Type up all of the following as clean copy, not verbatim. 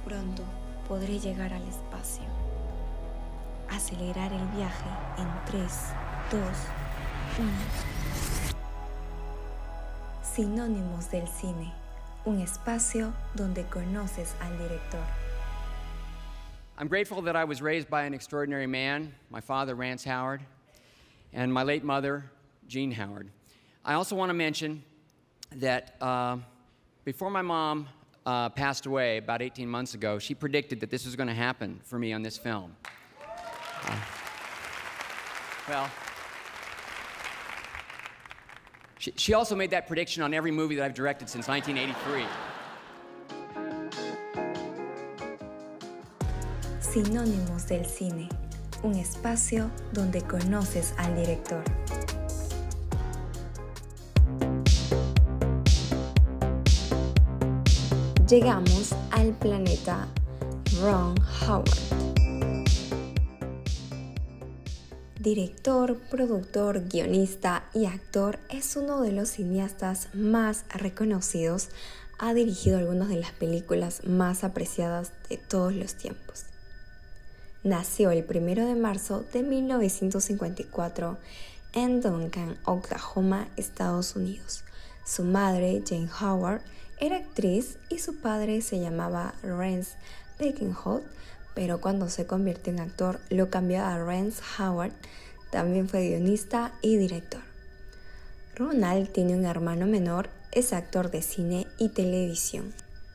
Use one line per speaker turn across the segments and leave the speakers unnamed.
Pronto podré llegar al espacio. Acelerar el viaje en 3, 2, 1. Sinónimos del cine. Un espacio donde conoces al director.
I'm grateful that I was raised by an extraordinary man, my father, Rance Howard, and my late mother, Jean Howard. I also want to mention that before my mom passed away about 18 months ago, she predicted that this was going to happen for me on this film. She also made that prediction on every movie that I've directed since 1983.
Sinónimos del cine. Un espacio donde conoces al director. Llegamos al planeta Ron Howard. Director, productor, guionista y actor, es uno de los cineastas más reconocidos. Ha dirigido algunas de las películas más apreciadas de todos los tiempos. Nació el 1 de marzo de 1954 en Duncan, Oklahoma, Estados Unidos. Su madre, Jane Howard, era actriz y su padre se llamaba Rance Beckenholt, pero cuando se convirtió en actor lo cambió a Rance Howard. También fue guionista y director. Ronald tiene un hermano menor, es actor de cine y televisión.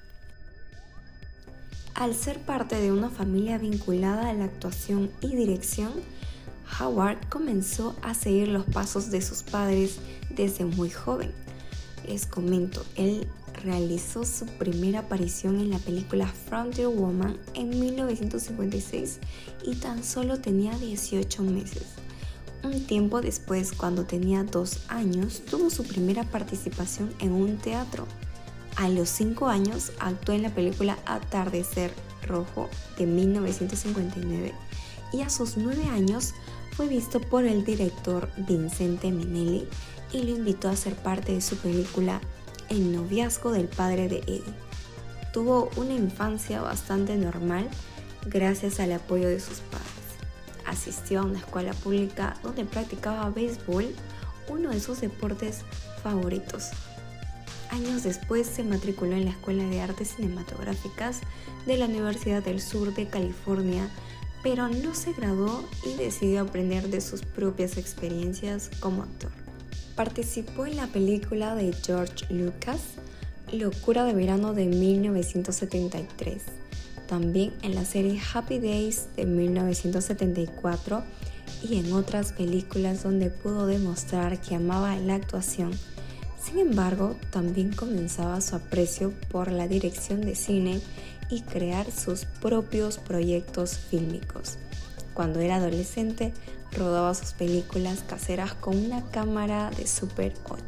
Al ser parte de una familia vinculada a la actuación y dirección, Howard comenzó a seguir los pasos de sus padres desde muy joven. Les comento, él realizó su primera aparición en la película Frontier Woman en 1956 y tan solo tenía 18 meses. Un tiempo después, cuando tenía 2 años, tuvo su primera participación en un teatro. A los 5 años actuó en la película Atardecer Rojo de 1959 y a sus 9 años fue visto por el director Vincente Minnelli y lo invitó a ser parte de su película El noviazgo del padre de Eddie. Tuvo una infancia bastante normal gracias al apoyo de sus padres. Asistió a una escuela pública donde practicaba béisbol, uno de sus deportes favoritos. Años después se matriculó en la Escuela de Artes Cinematográficas de la Universidad del Sur de California, pero no se graduó y decidió aprender de sus propias experiencias como actor. Participó en la película de George Lucas, Locura de verano de 1973, también en la serie Happy Days de 1974 y en otras películas donde pudo demostrar que amaba la actuación. Sin embargo, también comenzaba su aprecio por la dirección de cine y crear sus propios proyectos fílmicos. Cuando era adolescente, rodaba sus películas caseras con una cámara de Super 8.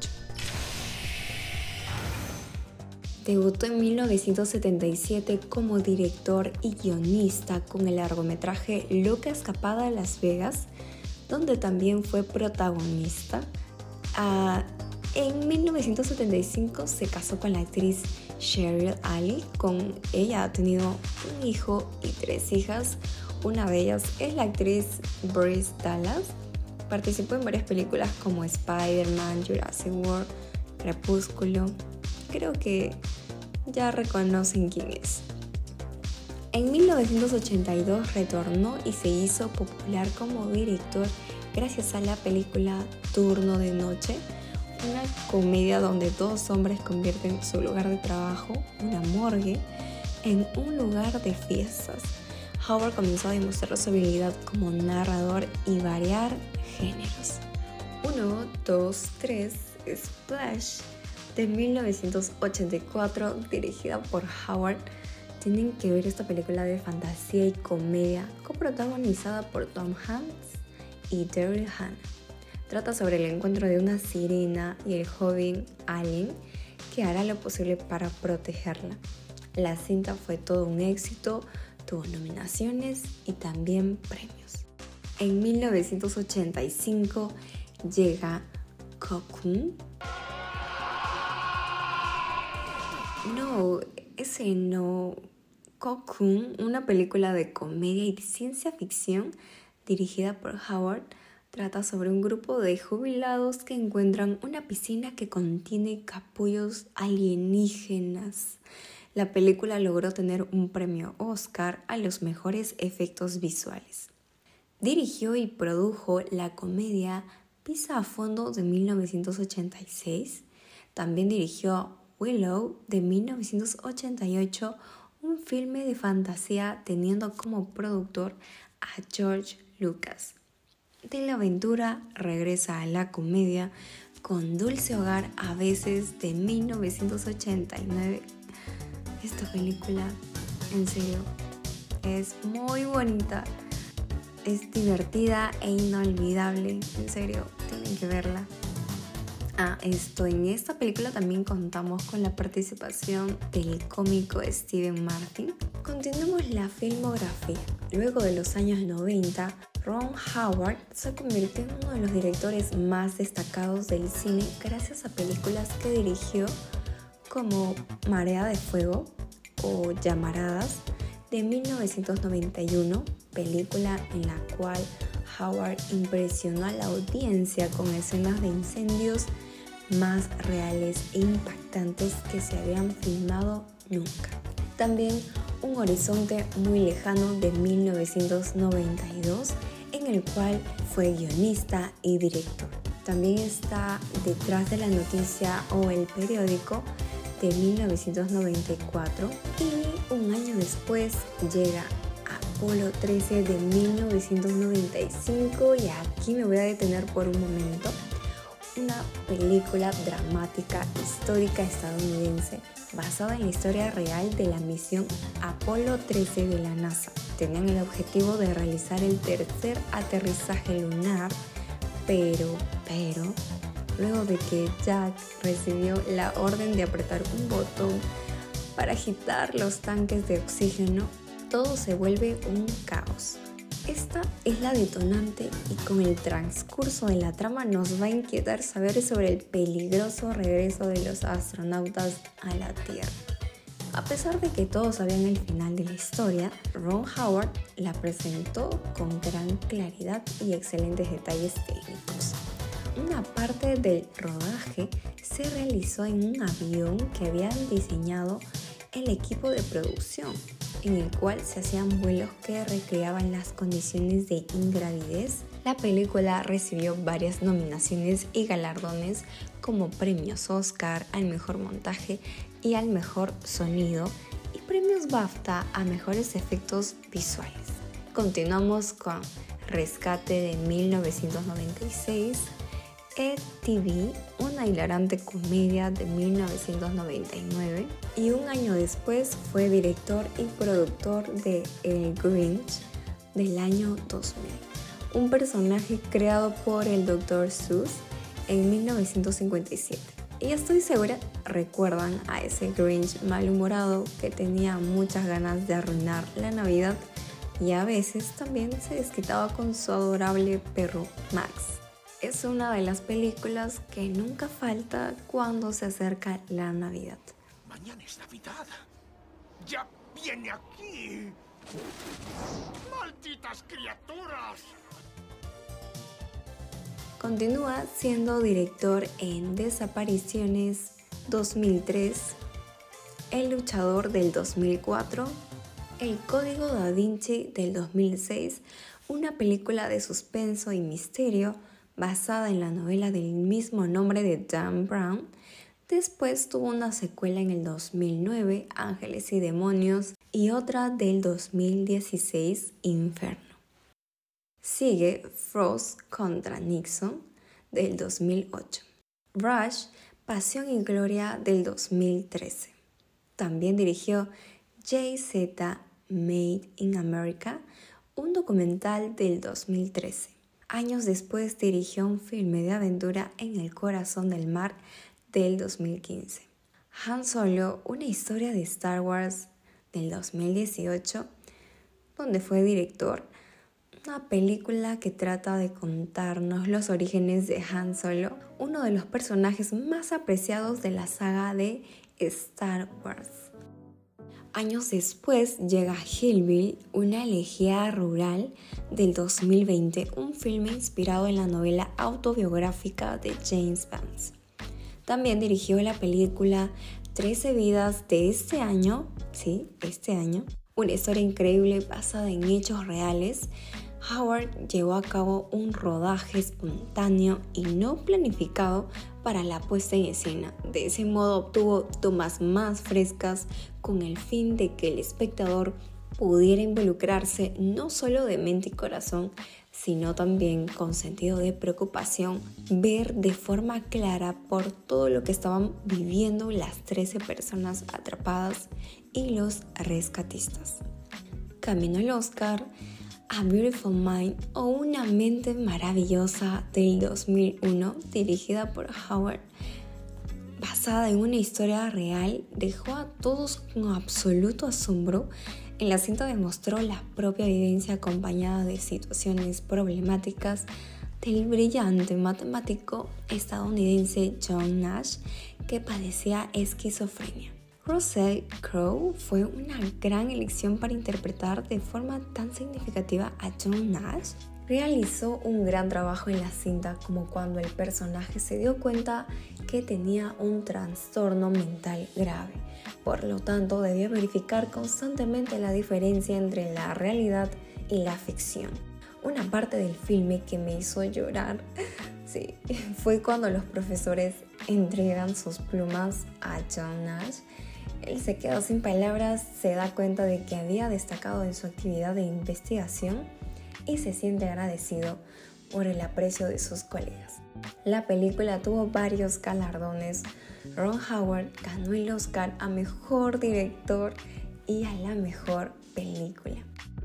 Debutó en 1977 como director y guionista con el largometraje Loca Escapada a Las Vegas, donde también fue protagonista. En 1975 se casó con la actriz Cheryl Ali. Con ella ha tenido un hijo y 3 hijas. Una de ellas es la actriz Bryce Dallas. Participó en varias películas como Spider-Man, Jurassic World, Crepúsculo. Creo que ya reconocen quién es. En 1982 retornó y se hizo popular como director gracias a la película Turno de Noche, una comedia donde 2 hombres convierten su lugar de trabajo, una morgue, en un lugar de fiestas. Howard comenzó a demostrar su habilidad como narrador y variar géneros. 1, 2, 3, Splash de 1984, dirigida por Howard. Tienen que ver esta película de fantasía y comedia, coprotagonizada por Tom Hanks y Daryl Hannah. Trata sobre el encuentro de una sirena y el joven Allen que hará lo posible para protegerla. La cinta fue todo un éxito, tuvo nominaciones y también premios. En 1985 llega Cocoon. No, ese no. Cocoon, una película de comedia y ciencia ficción dirigida por Howard, trata sobre un grupo de jubilados que encuentran una piscina que contiene capullos alienígenas. La película logró tener un premio Oscar a los mejores efectos visuales. Dirigió y produjo la comedia Pisa a Fondo de 1986. También dirigió Willow de 1988, un filme de fantasía teniendo como productor a George Lucas. De la aventura regresa a la comedia con Dulce Hogar a veces de 1989. Esta película, en serio, es muy bonita, es divertida e inolvidable, en serio, tienen que verla. En esta película también contamos con la participación del cómico Steve Martin. Continuemos la filmografía. Luego de los años 90, Ron Howard se convirtió en uno de los directores más destacados del cine gracias a películas que dirigió como Marea de Fuego o Llamaradas de 1991, película en la cual Howard impresionó a la audiencia con escenas de incendios más reales e impactantes que se habían filmado nunca. También Un horizonte muy lejano de 1992, en el cual fue guionista y director. También está Detrás de la noticia o El periódico de 1994 y un año después llega Apolo 13 de 1995 y aquí me voy a detener por un momento. Una película dramática histórica estadounidense basada en la historia real de la misión Apolo 13 de la NASA. Tenían el objetivo de realizar el tercer aterrizaje lunar, pero luego de que Jack recibió la orden de apretar un botón para agitar los tanques de oxígeno, todo se vuelve un caos. Esta es la detonante y con el transcurso de la trama nos va a inquietar saber sobre el peligroso regreso de los astronautas a la Tierra. A pesar de que todos sabían el final de la historia, Ron Howard la presentó con gran claridad y excelentes detalles técnicos. Una parte del rodaje se realizó en un avión que habían diseñado el equipo de producción, en el cual se hacían vuelos que recreaban las condiciones de ingravidez. La película recibió varias nominaciones y galardones como premios Oscar al mejor montaje y al mejor sonido y premios BAFTA a mejores efectos visuales. Continuamos con Rescate de 1996, ETV, una hilarante comedia de 1999, y un año después fue director y productor de El Grinch del año 2000, un personaje creado por el Dr. Seuss en 1957. Y estoy segura, recuerdan a ese Grinch malhumorado que tenía muchas ganas de arruinar la Navidad y a veces también se desquitaba con su adorable perro Max. Es una de las películas que nunca falta cuando se acerca la Navidad.
Mañana es Navidad. ¡Ya viene aquí! ¡Malditas criaturas!
Continúa siendo director en Desapariciones 2003, El luchador del 2004, El código da Vinci del 2006, una película de suspenso y misterio basada en la novela del mismo nombre de Dan Brown. Después tuvo una secuela en el 2009, Ángeles y Demonios, y otra del 2016, Inferno. Sigue Frost contra Nixon del 2008. Rush, Pasión y Gloria del 2013. También dirigió JZ Made in America, un documental del 2013. Años después dirigió un filme de aventura En el corazón del mar del 2015. Han Solo, una historia de Star Wars del 2018, donde fue director. Una película que trata de contarnos los orígenes de Han Solo, uno de los personajes más apreciados de la saga de Star Wars. Años después llega Hillbilly, una elegía rural del 2020, un filme inspirado en la novela autobiográfica de James Vance. También dirigió la película 13 vidas de este año, una historia increíble basada en hechos reales. Howard llevó a cabo un rodaje espontáneo y no planificado para la puesta en escena. De ese modo obtuvo tomas más frescas con el fin de que el espectador pudiera involucrarse no solo de mente y corazón, sino también con sentido de preocupación, ver de forma clara por todo lo que estaban viviendo las 13 personas atrapadas y los rescatistas. Camino al Oscar, A Beautiful Mind o Una mente maravillosa del 2001, dirigida por Howard, basada en una historia real, dejó a todos con absoluto asombro. En la cinta demostró la propia vivencia acompañada de situaciones problemáticas del brillante matemático estadounidense John Nash, que padecía esquizofrenia. Russell Crowe fue una gran elección para interpretar de forma tan significativa a John Nash. Realizó un gran trabajo en la cinta, como cuando el personaje se dio cuenta que tenía un trastorno mental grave. Por lo tanto, debió verificar constantemente la diferencia entre la realidad y la ficción. Una parte del filme que me hizo llorar fue cuando los profesores entregan sus plumas a John Nash. Él se quedó sin palabras, se da cuenta de que había destacado en su actividad de investigación y se siente agradecido por el aprecio de sus colegas. La película tuvo varios galardones. Ron Howard ganó el Oscar a Mejor Director y a la Mejor Película.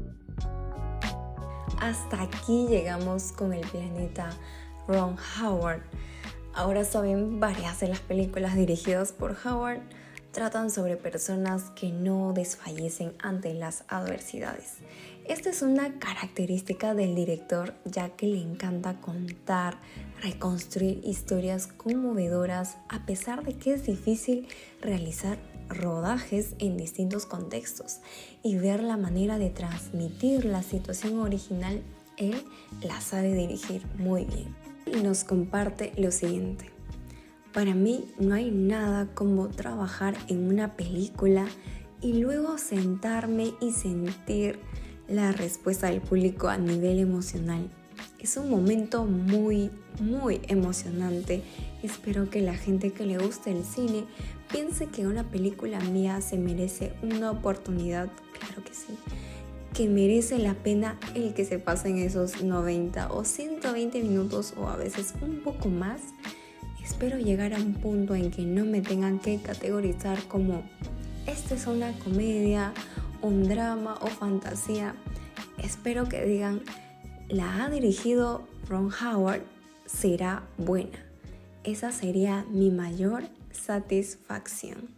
Hasta aquí llegamos con El planeta Ron Howard. Ahora saben, varias de las películas dirigidas por Howard tratan sobre personas que no desfallecen ante las adversidades. Esta es una característica del director, ya que le encanta contar, reconstruir historias conmovedoras, a pesar de que es difícil realizar rodajes en distintos contextos y ver la manera de transmitir la situación original. Él la sabe dirigir muy bien. Y nos comparte lo siguiente: para mí no hay nada como trabajar en una película y luego sentarme y sentir la respuesta del público a nivel emocional. Es un momento muy emocionante. Espero que la gente que le guste el cine piense que una película mía se merece una oportunidad, claro que sí, que merece la pena el que se pasen esos 90 o 120 minutos o a veces un poco más. Espero llegar a un punto en que no me tengan que categorizar como esta es una comedia, un drama o fantasía. Espero que digan, la ha dirigido Ron Howard, será buena. Esa sería mi mayor satisfacción.